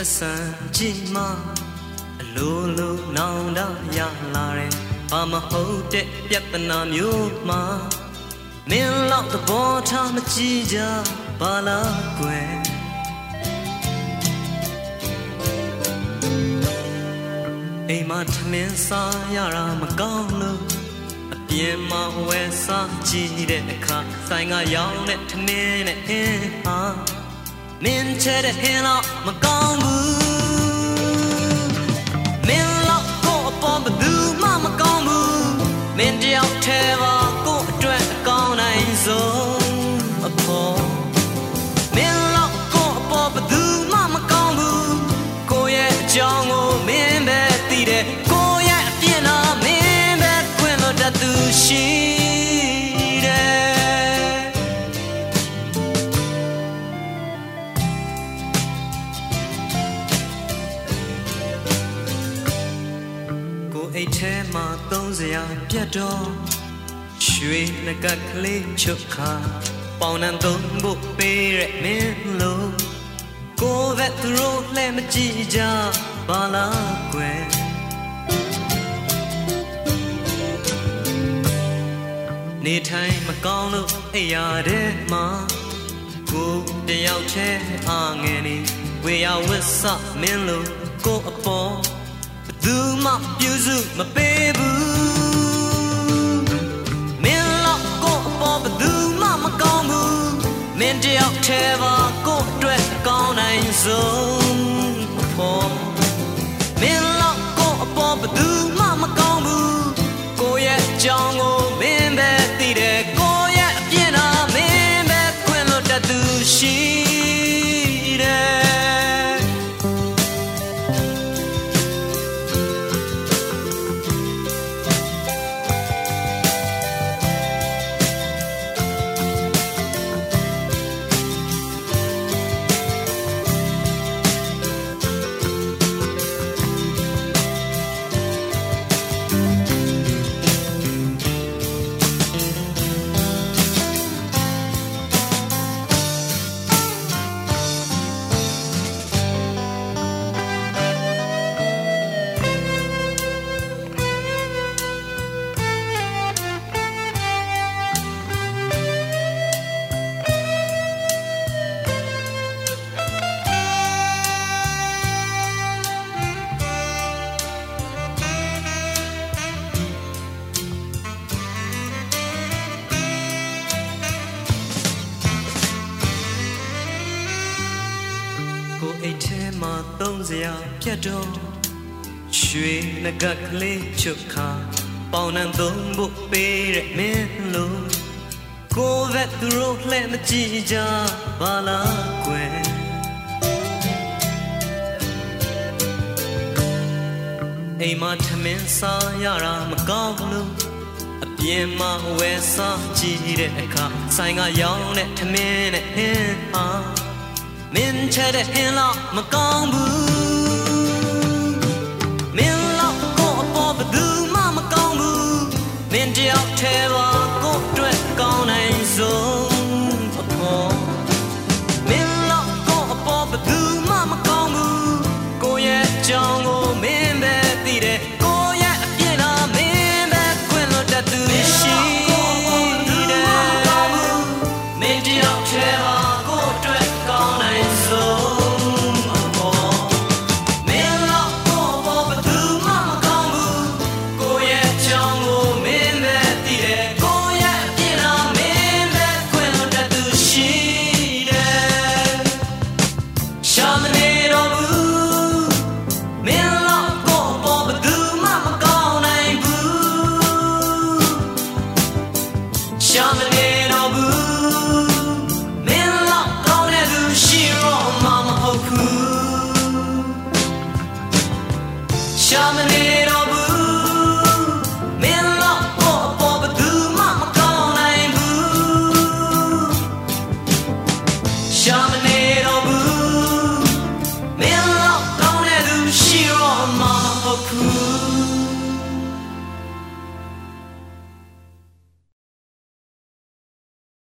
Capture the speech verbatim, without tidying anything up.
ဆက်ဆံကြည့်မှအလိုလိုနောင်တရလာတယ်ဘာမဟုတ်တဲ့ပြဿနာမျိုးမှမင်းလောက်သဘောထားမကြည့်ကြပါလားကွယ်အိမ်မှာထမင်းစားရတာမကောင်းလို့အပြင်မှာဝယ်စားကြည့်တဲ့အခါဆိုင်ကရောင်းတဲ့ထမင်းနဲ့အင်းဟာမင်းချတဲ့ဟင်းတော့မကောင်းဘူးမင်းလောက်ကိုအပေါ်ဘယ်သူမှမကောင်းဘူးမင်းတယောက်တည်းပါကို့အတွက်အကောင်းနိုင်ဆုံးအဖို့မင်းလောက်ကိုအပေါ်ဘယ်သူမှမကောင်းဘူးကိုရဲ့အကြောင်းကိုမင်းပဲသိတယ်ကိုရဲ့အပြစ်တော့မင်းပဲခွင့်လို့တတ်သူရှိအိတ်ထဲမှာသုံးစရာပြတ်တော့ရွှေငကကလေးချုပ်ခါပေါင်နှံသုံးဖို့ပေးရမင်းလို့ကိုယ်ပဲသူတို့လှဲမကြည့်ကြပါလားကွယ်နေထိုင်မကောင်းလို့အိယာတဲ့မှာကိုတယောက်တည်းအားငယ်နေဝေယဝစ်စမင်းလို့ကိုအပေါ်သူမပြုစုမပေးဘူးမင်းလောက်ကိုအပေါ်ဘယ်သူမှမကောင်းဘူးမင်းတယောက်တည်းပါကို့အတွက်အကောင်းနိုင်ဆုံးအဖို့မင်းလောက်ကိုအပေါ်ဘယ်သူမှမကောင်းဘူးကိုရဲ့အကြောင်းကိုမင်းပဲသိတယ်ကိုရဲ့အပြစ်တော့မင်းပဲခွင့်လို့တတ်သူရှိတယ်အိတ်ထဲမှာသုံးစရာပြတ်တော့ရွှေငကကလေးချုပ်ခါပေါင်နှံသုံးဖို့ပေးရမင်းလို့ကိုယ်ပဲသူတို့လှဲမကြည့်ကြပါလားကွယ်အိမ်မှာထမင်းစားရတာမကောင်းလို့အပြင်မှာဝယ်စားကြည့်တဲ့အခါဆိုင်ကရောင်းတဲ့ထမင်းနဲ့ဟင်းဟာမင်းချတဲ့ဟင်းတော့မကောင်းဘူးမင်းလောက်ကိုအပေါ်ဘယ်သူမှမကောင်းဘူးမင်းတယောက်တည်းပါကို့အတွက်ကောင်းနိုင်ဆုံးအဖို့မင်းလောက်ကိုအပေါ်ဘယ်သူမှမကောင်းဘူးကိုရဲ့အကြောင်းကိုမင်းပဲသိတယ်ကိုရဲ့အပြစ်တော့မင်းပဲခွင့်လို့တတ်သူရှိတယ်မင်းတယောက်တည်းပါကို့အတွက်ကောင်းနိုင်Shaman